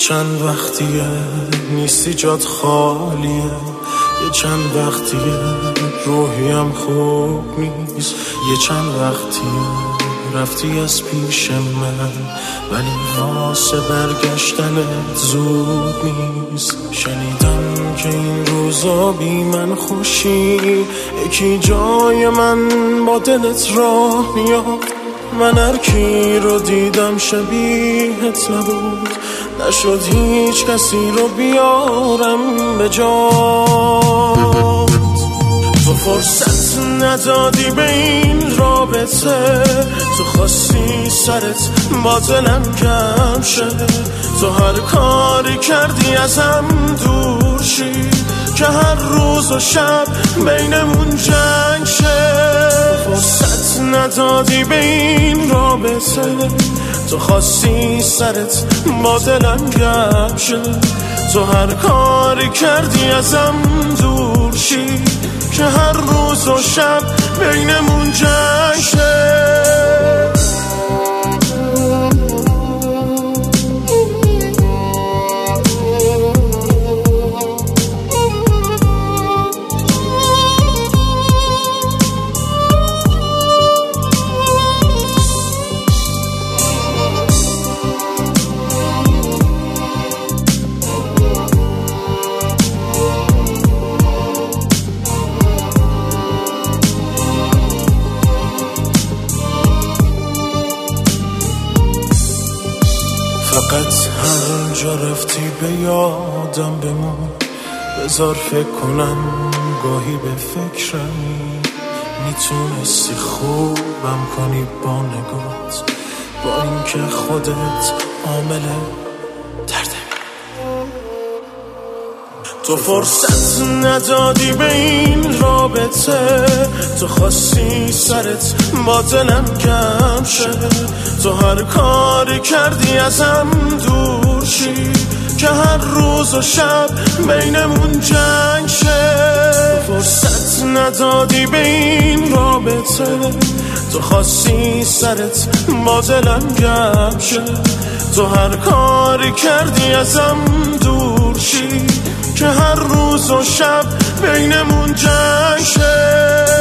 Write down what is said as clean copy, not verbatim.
چند وقتیه نیستی جات خالیه، یه چند وقتیه روحیم خوب نیست، یه چند وقتیه رفتی از پیش من ولی واسه برگشتنت زود نیست. شنیدم که این روزا بی من خوشی، یکی جای من با دلت راه میاد. من هر کی رو دیدم شبیهت نبود، نشد هیچ کسی رو بیارم به جات. تو فرصت ندادی به این رابطه، تو خواستی سرت با دلم کم شه، تو هر کاری کردی ازم دور شی که هر روز و شب بینمون جنگ شه. فرصت ندادی به این رابطه، تو خواستی سرت با دلم کم شه، تو هر کاری کردی ازم دور شی که هر روز و شب بینمون جنگ شه. فقط هر جا رفتی به یادم بمون، بذار فکر کنم گاهی به فکرمی، میتونستی خوبم کنی با نگات، با اینکه خودت عامل دردمی. تو فرصت ندادی به این رابطه، تو خواستی سرت با دلم کم شه، تو هر کاری کردی ازم دور شی که هر روز و شب بینمون جنگ شه. فرصت ندادی به این رابطه، تو خواستی سرت با دلم کم شه، تو هر کاری کردی ازم دور شی که هر روز و شب بینمون جنگ شه.